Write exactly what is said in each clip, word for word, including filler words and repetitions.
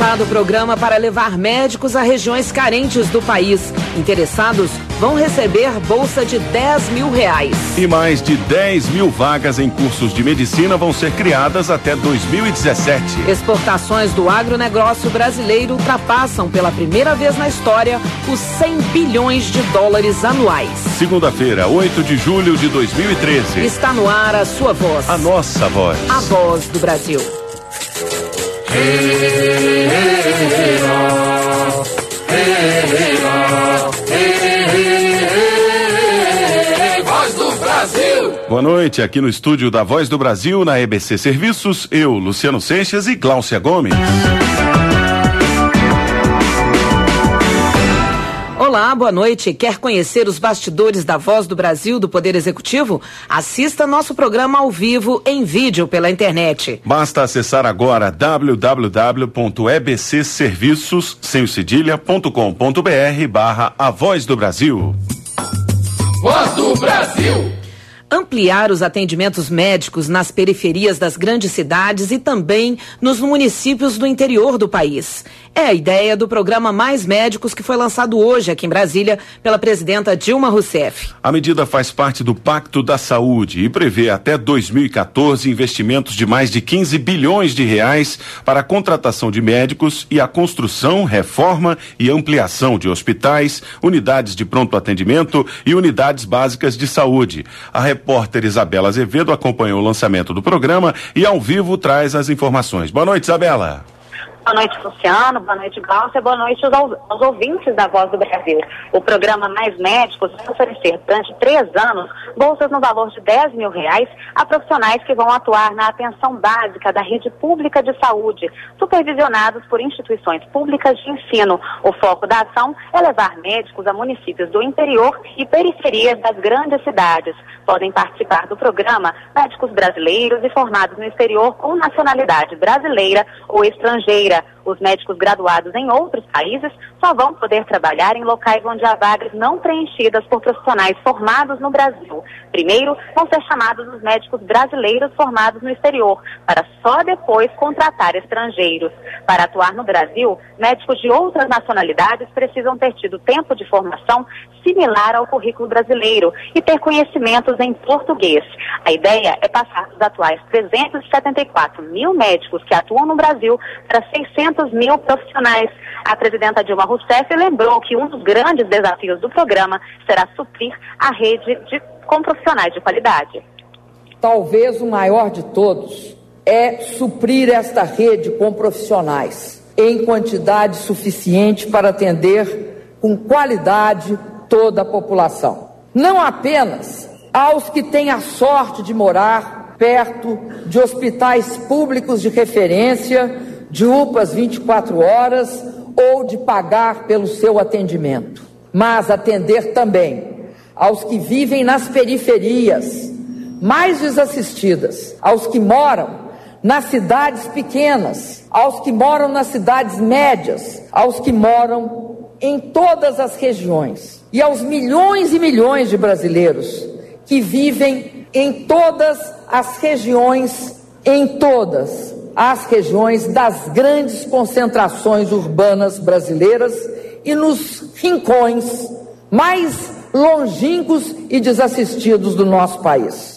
lançado o programa para levar médicos a regiões carentes do país. Interessados vão receber bolsa de dez mil reais. E mais de dez mil vagas em cursos de medicina vão ser criadas até dois mil e dezessete. Exportações do agronegócio brasileiro ultrapassam pela primeira vez na história os cem bilhões de dólares anuais. Segunda-feira, oito de julho de dois mil e treze. Está no ar a sua voz. A nossa voz. A voz do Brasil. Voz do Brasil. Boa noite, aqui no estúdio da Voz do Brasil, na E B C Serviços, eu, Luciano Seixas e Gláucia Gomes. Olá, boa noite. Quer conhecer os bastidores da Voz do Brasil do Poder Executivo? Assista nosso programa ao vivo em vídeo pela internet. Basta acessar agora w w w ponto e b c serviços sem cedilha ponto com ponto b r barra A Voz do Brasil. Voz do Brasil. Ampliar os atendimentos médicos nas periferias das grandes cidades e também nos municípios do interior do país. É a ideia do programa Mais Médicos que foi lançado hoje aqui em Brasília pela presidenta Dilma Rousseff. A medida faz parte do Pacto da Saúde e prevê até dois mil e quatorze investimentos de mais de quinze bilhões de reais para a contratação de médicos e a construção, reforma e ampliação de hospitais, unidades de pronto atendimento e unidades básicas de saúde. A repórter Isabela Azevedo acompanhou o lançamento do programa e ao vivo traz as informações. Boa noite, Isabela. Boa noite, Luciano. Boa noite, Gláucia. Boa noite aos, aos ouvintes da Voz do Brasil. O programa Mais Médicos vai oferecer durante três anos bolsas no valor de dez mil reais a profissionais que vão atuar na atenção básica da rede pública de saúde, supervisionados por instituições públicas de ensino. O foco da ação é levar médicos a municípios do interior e periferias das grandes cidades. Podem participar do programa médicos brasileiros e formados no exterior com nacionalidade brasileira ou estrangeira. Os médicos graduados em outros países só vão poder trabalhar em locais onde há vagas não preenchidas por profissionais formados no Brasil. Primeiro, vão ser chamados os médicos brasileiros formados no exterior, para só depois contratar estrangeiros. Para atuar no Brasil, médicos de outras nacionalidades precisam ter tido tempo de formação similar ao currículo brasileiro e ter conhecimentos em português. A ideia é passar dos atuais trezentos e setenta e quatro mil médicos que atuam no Brasil para seiscentos mil profissionais. A presidenta Dilma Rousseff lembrou que um dos grandes desafios do programa será suprir a rede de, com profissionais de qualidade. Talvez o maior de todos é suprir esta rede com profissionais em quantidade suficiente para atender com qualidade toda a população. Não apenas aos que têm a sorte de morar perto de hospitais públicos de referência, de U P As vinte e quatro horas ou de pagar pelo seu atendimento, mas atender também aos que vivem nas periferias mais desassistidas, aos que moram nas cidades pequenas, aos que moram nas cidades médias, aos que moram em todas as regiões e aos milhões e milhões de brasileiros que vivem em todas as regiões, em todas as regiões das grandes concentrações urbanas brasileiras e nos rincões mais longínquos e desassistidos do nosso país.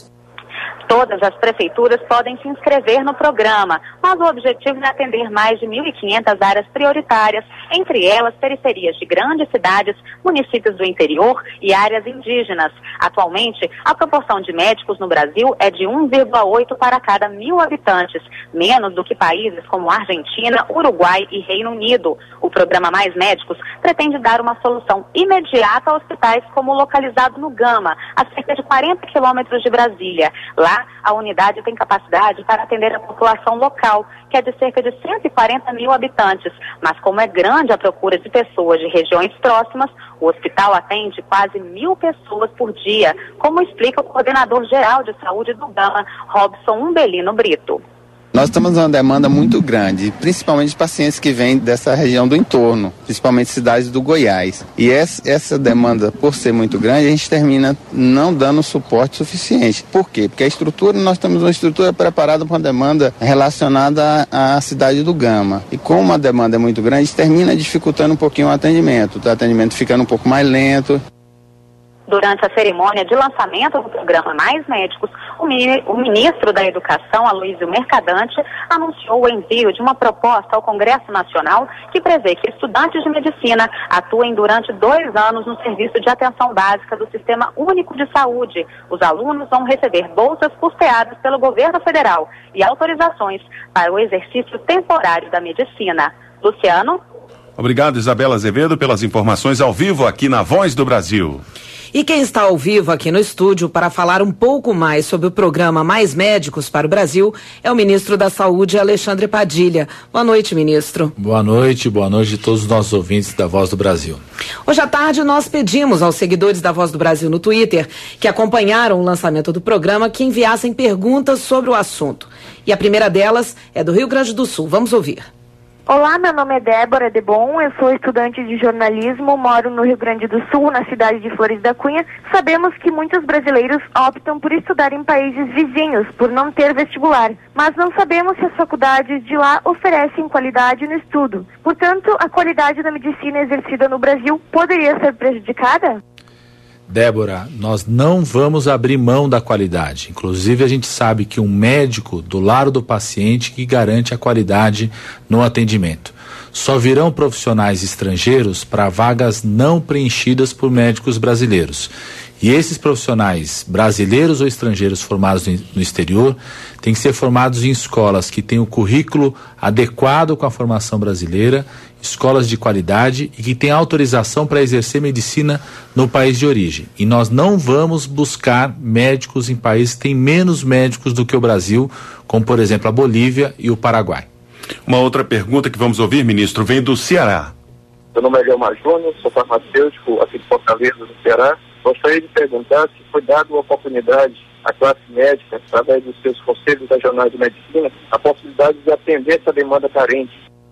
Todas as prefeituras podem se inscrever no programa, mas o objetivo é atender mais de mil e quinhentas áreas prioritárias, entre elas periferias de grandes cidades, municípios do interior e áreas indígenas. Atualmente, a proporção de médicos no Brasil é de um vírgula oito para cada mil habitantes, menos do que países como Argentina, Uruguai e Reino Unido. O programa Mais Médicos pretende dar uma solução imediata a hospitais como o localizado no Gama, a cerca de quarenta quilômetros de Brasília. Lá, a unidade tem capacidade para atender a população local, que é de cerca de cento e quarenta mil habitantes. Mas como é grande a procura de pessoas de regiões próximas, o hospital atende quase mil pessoas por dia, como explica o coordenador geral de saúde do Gama, Robson Umbelino Brito. Nós temos uma demanda muito grande, principalmente de pacientes que vêm dessa região do entorno, principalmente cidades do Goiás. E essa, essa demanda, por ser muito grande, a gente termina não dando suporte suficiente. Por quê? Porque a estrutura, nós temos uma estrutura preparada para uma demanda relacionada à, à cidade do Gama. E como a demanda é muito grande, isso termina dificultando um pouquinho o atendimento. O atendimento ficando um pouco mais lento. Durante a cerimônia de lançamento do programa Mais Médicos, o ministro da Educação, Aloysio Mercadante, anunciou o envio de uma proposta ao Congresso Nacional que prevê que estudantes de medicina atuem durante dois anos no serviço de atenção básica do Sistema Único de Saúde. Os alunos vão receber bolsas custeadas pelo governo federal e autorizações para o exercício temporário da medicina. Luciano? Obrigado, Isabela Azevedo, pelas informações ao vivo aqui na Voz do Brasil. E quem está ao vivo aqui no estúdio para falar um pouco mais sobre o programa Mais Médicos para o Brasil é o ministro da Saúde, Alexandre Padilha. Boa noite, ministro. Boa noite, boa noite a todos os nossos ouvintes da Voz do Brasil. Hoje à tarde nós pedimos aos seguidores da Voz do Brasil no Twitter que acompanharam o lançamento do programa que enviassem perguntas sobre o assunto. E a primeira delas é do Rio Grande do Sul. Vamos ouvir. Olá, meu nome é Débora Debon, eu sou estudante de jornalismo, moro no Rio Grande do Sul, na cidade de Flores da Cunha. Sabemos que muitos brasileiros optam por estudar em países vizinhos, por não ter vestibular, mas não sabemos se as faculdades de lá oferecem qualidade no estudo. Portanto, a qualidade da medicina exercida no Brasil poderia ser prejudicada? Débora, nós não vamos abrir mão da qualidade. Inclusive, a gente sabe que um médico do lado do paciente que garante a qualidade no atendimento. Só virão profissionais estrangeiros para vagas não preenchidas por médicos brasileiros. E esses profissionais brasileiros ou estrangeiros formados no exterior têm que ser formados em escolas que tenham o currículo adequado com a formação brasileira, escolas de qualidade e que tenham autorização para exercer medicina no país de origem. E nós não vamos buscar médicos em países que têm menos médicos do que o Brasil, como por exemplo a Bolívia e o Paraguai. Uma outra pergunta que vamos ouvir, ministro, vem do Ceará. Meu nome é Leomar Júnior, sou farmacêutico aqui de Fortaleza, no Ceará. Gostaria de perguntar se foi dada uma oportunidade à classe médica, através dos seus conselhos regionais de medicina, a possibilidade de atender essa demanda carente.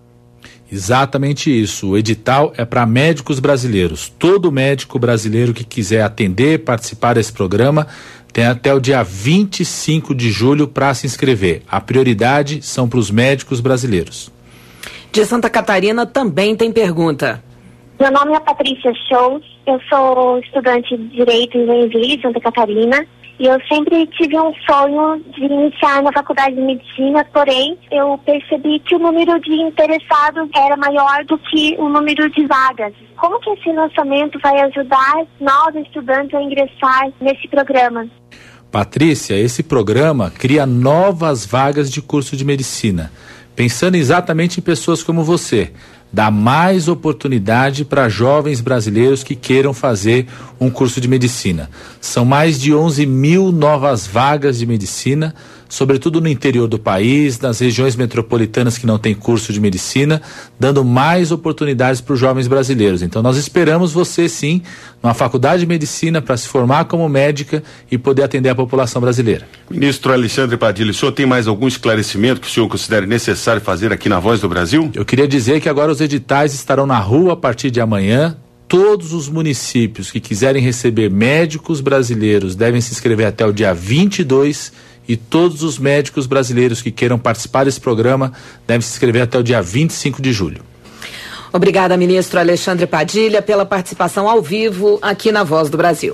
Exatamente isso. O edital é para médicos brasileiros. Todo médico brasileiro que quiser atender, participar desse programa, tem até o dia vinte e cinco de julho para se inscrever. A prioridade são para os médicos brasileiros. De Santa Catarina também tem pergunta. Meu nome é Patrícia Shows, eu sou estudante de Direito em Joinville, Santa Catarina, e eu sempre tive um sonho de iniciar na faculdade de medicina, porém eu percebi que o número de interessados era maior do que o número de vagas. Como que esse lançamento vai ajudar nós estudantes a ingressar nesse programa? Patrícia, esse programa cria novas vagas de curso de medicina, pensando exatamente em pessoas como você. Dá mais oportunidade para jovens brasileiros que queiram fazer um curso de medicina. São mais de onze mil novas vagas de medicina, sobretudo no interior do país, nas regiões metropolitanas que não tem curso de medicina, dando mais oportunidades para os jovens brasileiros. Então nós esperamos você sim, numa faculdade de medicina, para se formar como médica e poder atender a população brasileira. Ministro Alexandre Padilha, o senhor tem mais algum esclarecimento que o senhor considere necessário fazer aqui na Voz do Brasil? Eu queria dizer que agora os editais estarão na rua a partir de amanhã. Todos os municípios que quiserem receber médicos brasileiros devem se inscrever até o dia vinte e dois e todos os médicos brasileiros que queiram participar desse programa devem se inscrever até o dia vinte e cinco de julho. Obrigada, ministro Alexandre Padilha, pela participação ao vivo aqui na Voz do Brasil.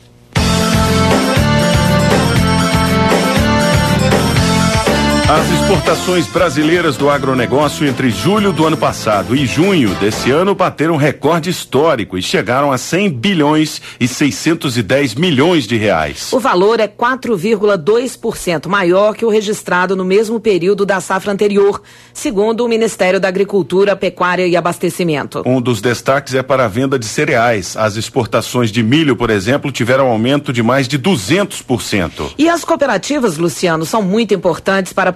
As exportações brasileiras do agronegócio entre julho do ano passado e junho desse ano bateram recorde histórico e chegaram a cem bilhões e seiscentos e dez milhões de reais. O valor é quatro vírgula dois por cento maior que o registrado no mesmo período da safra anterior, segundo o Ministério da Agricultura, Pecuária e Abastecimento. Um dos destaques é para a venda de cereais. As exportações de milho, por exemplo, tiveram aumento de mais de duzentos por cento. E as cooperativas, Luciano, são muito importantes para a produção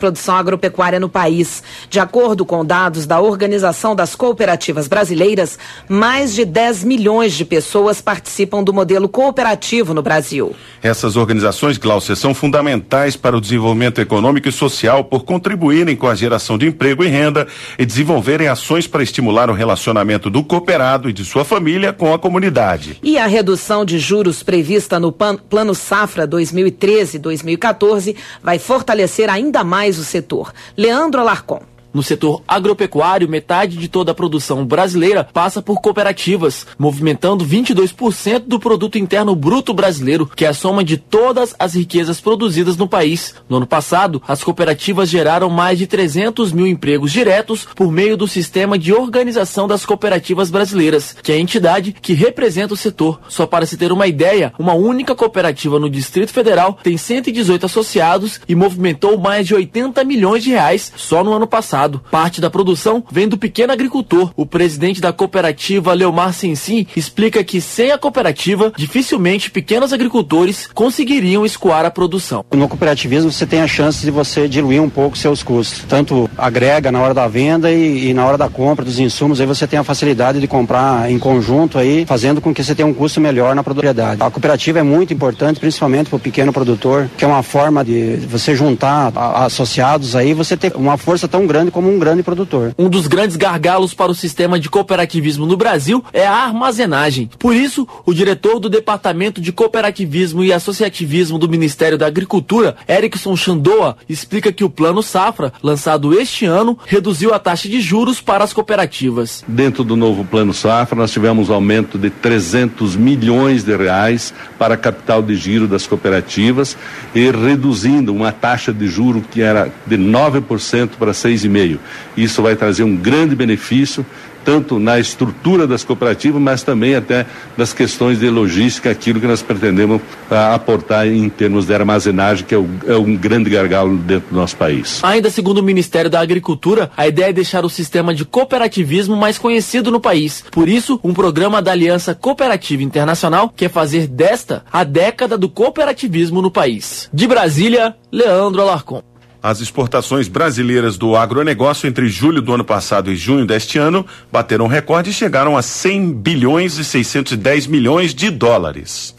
agropecuária no país. De acordo com dados da Organização das Cooperativas Brasileiras, mais de dez milhões de pessoas participam do modelo cooperativo no Brasil. Essas organizações, Gláucia, são fundamentais para o desenvolvimento econômico e social por contribuírem com a geração de emprego e renda e desenvolverem ações para estimular o relacionamento do cooperado e de sua família com a comunidade. E a redução de juros prevista no Plano Safra dois mil e treze a dois mil e quatorze vai fortalecer ainda mais o setor. Leandro Alarcon. No setor agropecuário, metade de toda a produção brasileira passa por cooperativas, movimentando vinte e dois por cento do produto interno bruto brasileiro, que é a soma de todas as riquezas produzidas no país. No ano passado, as cooperativas geraram mais de trezentos mil empregos diretos por meio do Sistema de Organização das Cooperativas Brasileiras, que é a entidade que representa o setor. Só para se ter uma ideia, uma única cooperativa no Distrito Federal tem cento e dezoito associados e movimentou mais de oitenta milhões de reais só no ano passado. Parte da produção vem do pequeno agricultor. O presidente da cooperativa, Leomar Sensim, explica que sem a cooperativa, dificilmente pequenos agricultores conseguiriam escoar a produção. No cooperativismo você tem a chance de você diluir um pouco seus custos. Tanto agrega na hora da venda e, e na hora da compra dos insumos, aí você tem a facilidade de comprar em conjunto aí, fazendo com que você tenha um custo melhor na propriedade. A cooperativa é muito importante, principalmente para o pequeno produtor, que é uma forma de você juntar a, associados aí, você ter uma força tão grande como um grande produtor. Um dos grandes gargalos para o sistema de cooperativismo no Brasil é a armazenagem. Por isso, o diretor do Departamento de Cooperativismo e Associativismo do Ministério da Agricultura, Erickson Chandoa, explica que o Plano Safra, lançado este ano, reduziu a taxa de juros para as cooperativas. Dentro do novo Plano Safra, nós tivemos um aumento de trezentos milhões de reais para capital de giro das cooperativas e reduzindo uma taxa de juro que era de nove por cento para seis vírgula cinco por cento. Isso vai trazer um grande benefício, tanto na estrutura das cooperativas, mas também até das questões de logística, aquilo que nós pretendemos uh, aportar em termos de armazenagem, que é, o, é um grande gargalo dentro do nosso país. Ainda segundo o Ministério da Agricultura, a ideia é deixar o sistema de cooperativismo mais conhecido no país. Por isso, um programa da Aliança Cooperativa Internacional quer fazer desta a década do cooperativismo no país. De Brasília, Leandro Alarcon. As exportações brasileiras do agronegócio entre julho do ano passado e junho deste ano bateram recorde e chegaram a cem bilhões e seiscentos e dez milhões de dólares.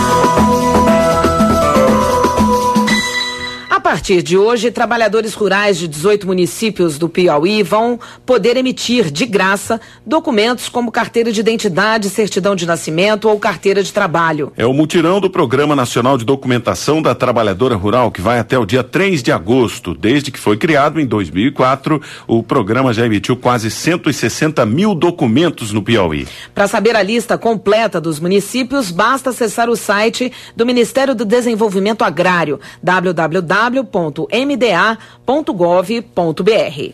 A partir de hoje, trabalhadores rurais de dezoito municípios do Piauí vão poder emitir de graça documentos como carteira de identidade, certidão de nascimento ou carteira de trabalho. É o mutirão do Programa Nacional de Documentação da Trabalhadora Rural, que vai até o dia três de agosto. Desde que foi criado em dois mil e quatro, o programa já emitiu quase cento e sessenta mil documentos no Piauí. Para saber a lista completa dos municípios, basta acessar o site do Ministério do Desenvolvimento Agrário, w w w ponto m d a ponto gov ponto b r.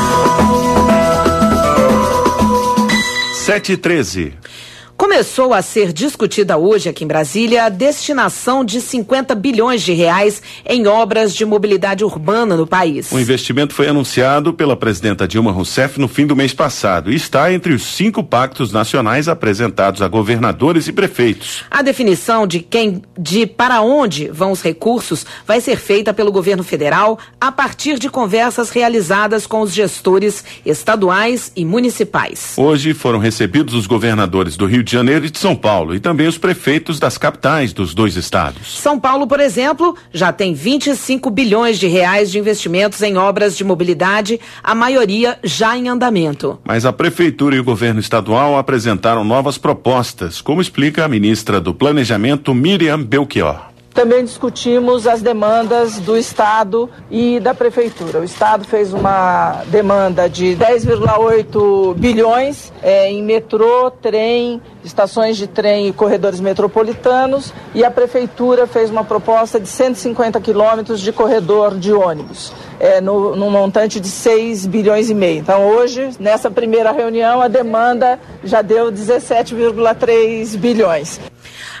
sete e treze. Começou a ser discutida hoje aqui em Brasília a destinação de cinquenta bilhões de reais em obras de mobilidade urbana no país. O investimento foi anunciado pela presidenta Dilma Rousseff no fim do mês passado e está entre os cinco pactos nacionais apresentados a governadores e prefeitos. A definição de quem, de para onde vão os recursos vai ser feita pelo governo federal a partir de conversas realizadas com os gestores estaduais e municipais. Hoje foram recebidos os governadores do Rio de Janeiro e de São Paulo e também os prefeitos das capitais dos dois estados. São Paulo, por exemplo, já tem vinte e cinco bilhões de reais de investimentos em obras de mobilidade, a maioria já em andamento. Mas a prefeitura e o governo estadual apresentaram novas propostas, como explica a ministra do Planejamento, Miriam Belchior. Também discutimos as demandas do Estado e da Prefeitura. O Estado fez uma demanda de dez vírgula oito bilhões é, em metrô, trem, estações de trem e corredores metropolitanos, e a Prefeitura fez uma proposta de cento e cinquenta quilômetros de corredor de ônibus, é, no, no montante de seis bilhões e meio. Então hoje, nessa primeira reunião, a demanda já deu dezessete vírgula três bilhões.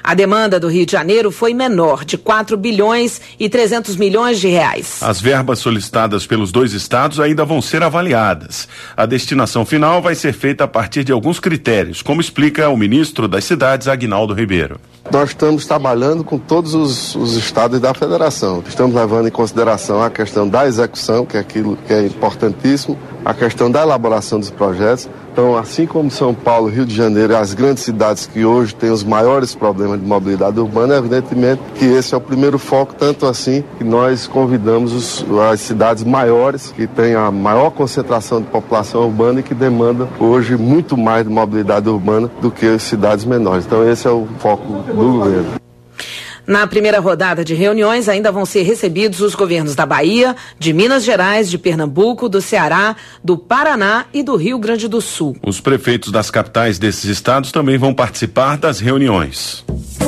A demanda do Rio de Janeiro foi menor, de quatro bilhões e trezentos milhões de reais. As verbas solicitadas pelos dois estados ainda vão ser avaliadas. A destinação final vai ser feita a partir de alguns critérios, como explica o ministro das Cidades, Aguinaldo Ribeiro. Nós estamos trabalhando com todos os, os estados da federação. Estamos levando em consideração a questão da execução, que é aquilo que é importantíssimo, a questão da elaboração dos projetos. Então, assim como São Paulo, Rio de Janeiro, as grandes cidades que hoje têm os maiores problemas de mobilidade urbana, evidentemente que esse é o primeiro foco, tanto assim que nós convidamos os, as cidades maiores, que têm a maior concentração de população urbana e que demandam hoje muito mais de mobilidade urbana do que as cidades menores. Então, esse é o foco do governo. Na primeira rodada de reuniões ainda vão ser recebidos os governos da Bahia, de Minas Gerais, de Pernambuco, do Ceará, do Paraná e do Rio Grande do Sul. Os prefeitos das capitais desses estados também vão participar das reuniões.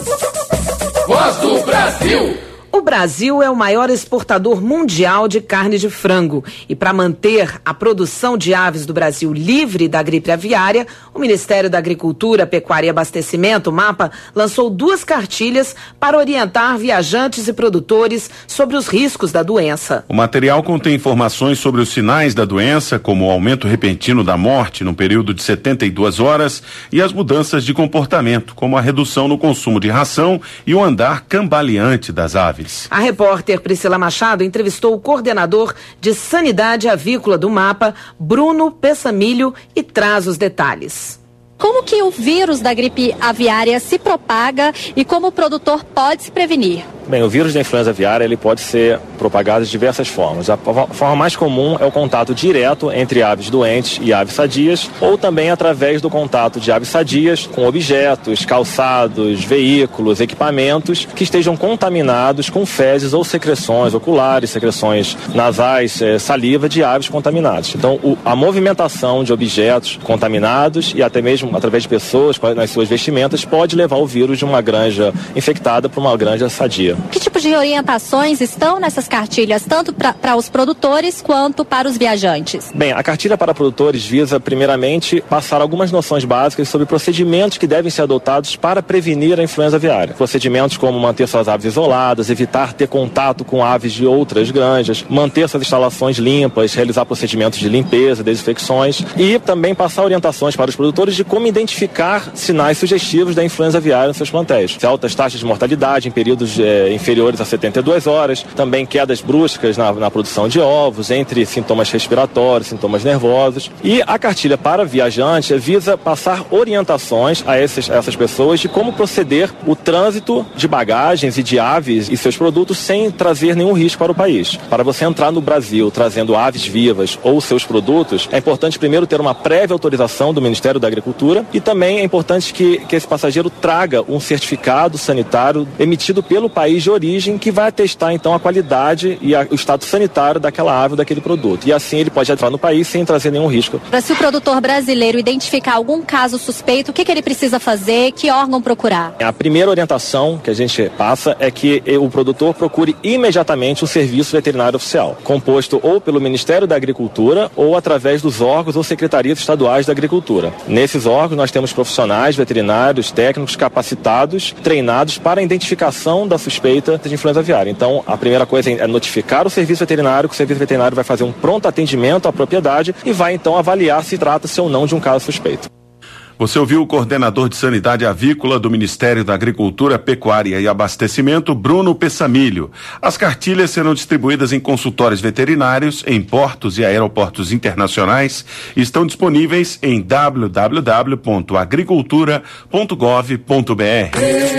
Voz do Brasil. O Brasil é o maior exportador mundial de carne de frango e para manter a produção de aves do Brasil livre da gripe aviária, o Ministério da Agricultura, Pecuária e Abastecimento, MAPA, lançou duas cartilhas para orientar viajantes e produtores sobre os riscos da doença. O material contém informações sobre os sinais da doença, como o aumento repentino da morte no período de setenta e duas horas e as mudanças de comportamento, como a redução no consumo de ração e o andar cambaleante das aves. A repórter Priscila Machado entrevistou o coordenador de Sanidade Avícola do MAPA, Bruno Pessamilho, e traz os detalhes. Como que o vírus da gripe aviária se propaga e como o produtor pode se prevenir? Bem, o vírus da influenza aviária ele pode ser propagado de diversas formas. A forma mais comum é o contato direto entre aves doentes e aves sadias, ou também através do contato de aves sadias com objetos, calçados, veículos, equipamentos que estejam contaminados com fezes ou secreções oculares, secreções nasais, eh, saliva de aves contaminadas. Então, o, a movimentação de objetos contaminados e até mesmo através de pessoas nas suas vestimentas pode levar o vírus de uma granja infectada para uma granja sadia. Que tipo de orientações estão nessas cartilhas, tanto para os produtores quanto para os viajantes? Bem, a cartilha para produtores visa, primeiramente, passar algumas noções básicas sobre procedimentos que devem ser adotados para prevenir a influenza aviária. Procedimentos como manter suas aves isoladas, evitar ter contato com aves de outras granjas, manter suas instalações limpas, realizar procedimentos de limpeza, desinfecções e também passar orientações para os produtores de como identificar sinais sugestivos da influenza aviária nos seus plantéis. Altas taxas de mortalidade em períodos eh, inferiores a setenta e duas horas, também quedas bruscas na, na produção de ovos, entre sintomas respiratórios, sintomas nervosos. E a cartilha para viajante visa passar orientações a, esses, a essas pessoas de como proceder o trânsito de bagagens e de aves e seus produtos sem trazer nenhum risco para o país. Para você entrar no Brasil trazendo aves vivas ou seus produtos, é importante primeiro ter uma prévia autorização do Ministério da Agricultura e também é importante que, que esse passageiro traga um certificado sanitário emitido pelo país de origem que vai atestar então a qualidade e a, o status sanitário daquela ave ou daquele produto. E assim ele pode entrar no país sem trazer nenhum risco. Para se o produtor brasileiro identificar algum caso suspeito, o que, que ele precisa fazer, que órgão procurar? A primeira orientação que a gente passa é que o produtor procure imediatamente o serviço veterinário oficial, composto ou pelo Ministério da Agricultura ou através dos órgãos ou secretarias estaduais da Agricultura. Nesses órgãos nós temos profissionais veterinários, técnicos capacitados, treinados para a identificação da suspeita de influenza aviária. Então, a primeira coisa é notificar o serviço veterinário, que o serviço veterinário vai fazer um pronto atendimento à propriedade e vai então avaliar se trata-se ou não de um caso suspeito. Você ouviu o coordenador de Sanidade Avícola do Ministério da Agricultura, Pecuária e Abastecimento, Bruno Pessamilho. As cartilhas serão distribuídas em consultórios veterinários, em portos e aeroportos internacionais e estão disponíveis em w w w ponto agricultura ponto gov ponto b r.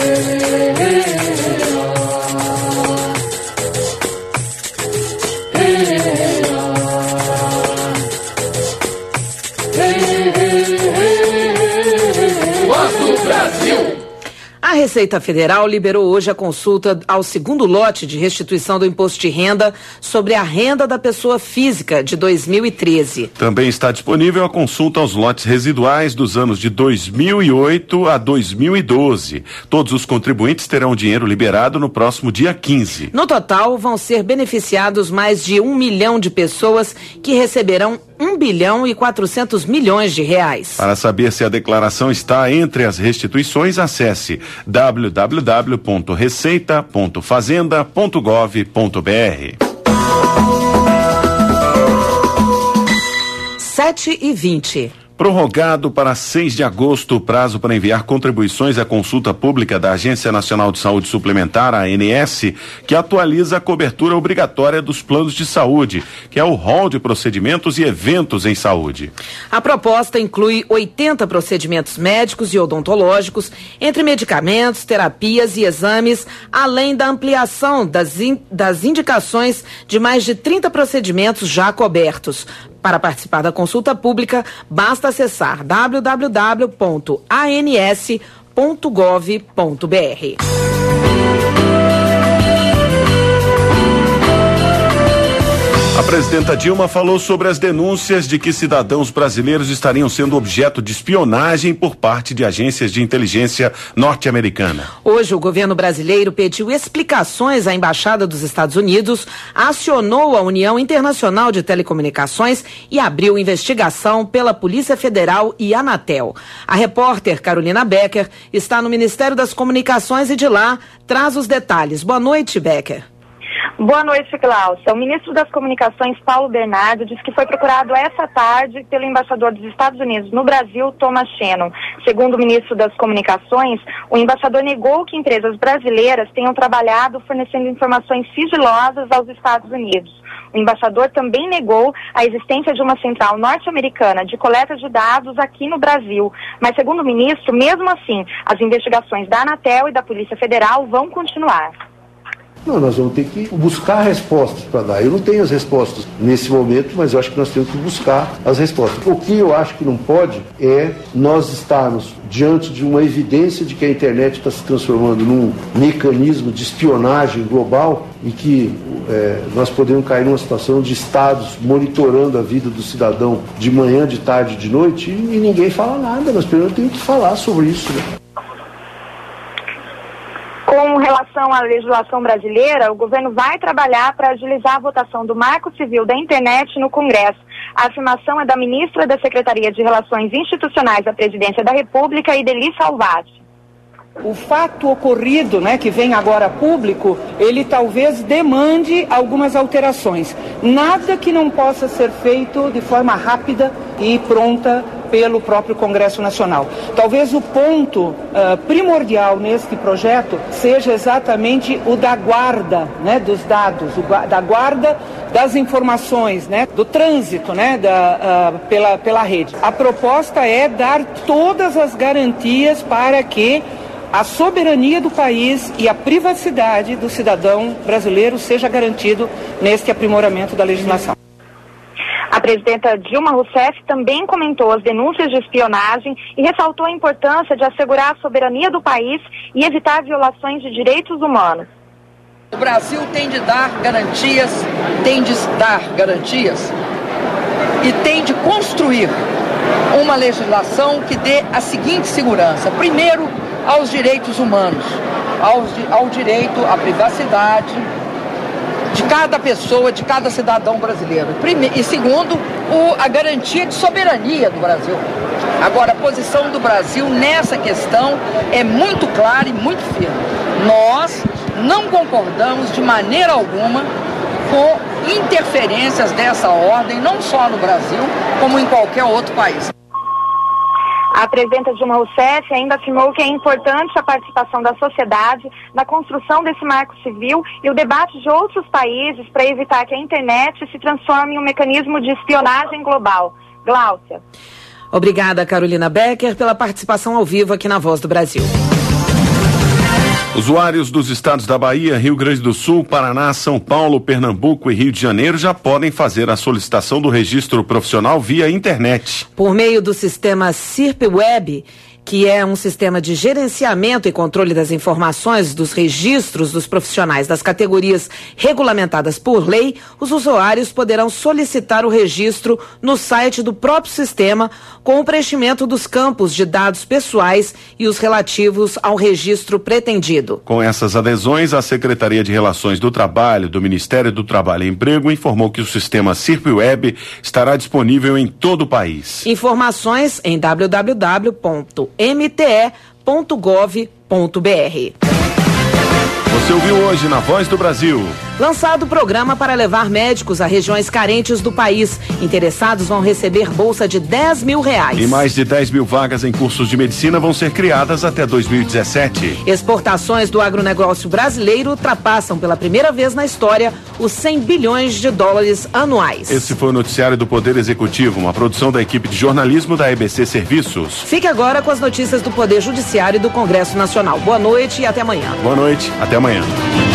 A Receita Federal liberou hoje a consulta ao segundo lote de restituição do imposto de renda sobre a renda da pessoa física de dois mil e treze. Também está disponível a consulta aos lotes residuais dos anos de dois mil e oito a dois mil e doze. Todos os contribuintes terão dinheiro liberado no próximo dia quinze. No total, vão ser beneficiados mais de um milhão de pessoas que receberão um bilhão e quatrocentos milhões de reais. Para saber se a declaração está entre as restituições, acesse w w w ponto receita ponto fazenda ponto gov ponto b r. sete e vinte. Prorrogado para seis de agosto o prazo para enviar contribuições à consulta pública da Agência Nacional de Saúde Suplementar, a A N S, que atualiza a cobertura obrigatória dos planos de saúde, que é o rol de procedimentos e eventos em saúde. A proposta inclui oitenta procedimentos médicos e odontológicos, entre medicamentos, terapias e exames, além da ampliação das, in, das indicações de mais de trinta procedimentos já cobertos. Para participar da consulta pública, basta acessar w w w ponto a n s ponto gov ponto b r. A presidenta Dilma falou sobre as denúncias de que cidadãos brasileiros estariam sendo objeto de espionagem por parte de agências de inteligência norte-americana. Hoje, o governo brasileiro pediu explicações à Embaixada dos Estados Unidos, acionou a União Internacional de Telecomunicações e abriu investigação pela Polícia Federal e Anatel. A repórter Carolina Becker está no Ministério das Comunicações e de lá traz os detalhes. Boa noite, Becker. Boa noite, Glaucia. O ministro das Comunicações, Paulo Bernardo, disse que foi procurado essa tarde pelo embaixador dos Estados Unidos no Brasil, Thomas Shannon. Segundo o ministro das Comunicações, o embaixador negou que empresas brasileiras tenham trabalhado fornecendo informações sigilosas aos Estados Unidos. O embaixador também negou a existência de uma central norte-americana de coleta de dados aqui no Brasil. Mas, segundo o ministro, mesmo assim, as investigações da Anatel e da Polícia Federal vão continuar. Não, nós vamos ter que buscar respostas para dar. Eu não tenho as respostas nesse momento, mas eu acho que nós temos que buscar as respostas. O que eu acho que não pode é nós estarmos diante de uma evidência de que a internet está se transformando num mecanismo de espionagem global e que é, nós podemos cair numa situação de estados monitorando a vida do cidadão de manhã, de tarde, de noite e, e ninguém fala nada. Nós primeiro temos que falar sobre isso, né? Com relação à legislação brasileira, o governo vai trabalhar para agilizar a votação do Marco Civil da Internet no Congresso. A afirmação é da ministra da Secretaria de Relações Institucionais da Presidência da República, Ideli Salvati. O fato ocorrido, né, que vem agora a público, ele talvez demande algumas alterações. Nada que não possa ser feito de forma rápida e pronta pelo próprio Congresso Nacional. Talvez o ponto uh, primordial neste projeto seja exatamente o da guarda, né, dos dados, o, da guarda das informações, né, do trânsito, né, da, uh, pela, pela rede. A proposta é dar todas as garantias para que a soberania do país e a privacidade do cidadão brasileiro seja garantido neste aprimoramento da legislação. A presidenta Dilma Rousseff também comentou as denúncias de espionagem e ressaltou a importância de assegurar a soberania do país e evitar violações de direitos humanos. O Brasil tem de dar garantias, tem de dar garantias e tem de construir uma legislação que dê a seguinte segurança. Primeiro, aos direitos humanos, aos, ao direito à privacidade de cada pessoa, de cada cidadão brasileiro. Primeiro, e segundo, o, a garantia de soberania do Brasil. Agora, a posição do Brasil nessa questão é muito clara e muito firme. Nós não concordamos de maneira alguma com interferências dessa ordem, não só no Brasil, como em qualquer outro país. A presidenta Dilma Rousseff ainda afirmou que é importante a participação da sociedade na construção desse marco civil e o debate de outros países para evitar que a internet se transforme em um mecanismo de espionagem global. Glaucia. Obrigada, Carolina Becker, pela participação ao vivo aqui na Voz do Brasil. Usuários dos estados da Bahia, Rio Grande do Sul, Paraná, São Paulo, Pernambuco e Rio de Janeiro já podem fazer a solicitação do registro profissional via internet. Por meio do sistema SIRP Web, que é um sistema de gerenciamento e controle das informações dos registros dos profissionais das categorias regulamentadas por lei, os usuários poderão solicitar o registro no site do próprio sistema com o preenchimento dos campos de dados pessoais e os relativos ao registro pretendido. Com essas adesões, a Secretaria de Relações do Trabalho do Ministério do Trabalho e Emprego informou que o sistema SIRP-Web estará disponível em todo o país. Informações em w w w ponto m t e ponto gov ponto b r. Você ouviu hoje na Voz do Brasil. Lançado o programa para levar médicos a regiões carentes do país. Interessados vão receber bolsa de dez mil reais. E mais de dez mil vagas em cursos de medicina vão ser criadas até dois mil e dezessete. Exportações do agronegócio brasileiro ultrapassam pela primeira vez na história os cem bilhões de dólares anuais. Esse foi o noticiário do Poder Executivo, uma produção da equipe de jornalismo da E B C Serviços. Fique agora com as notícias do Poder Judiciário e do Congresso Nacional. Boa noite e até amanhã. Boa noite, até amanhã.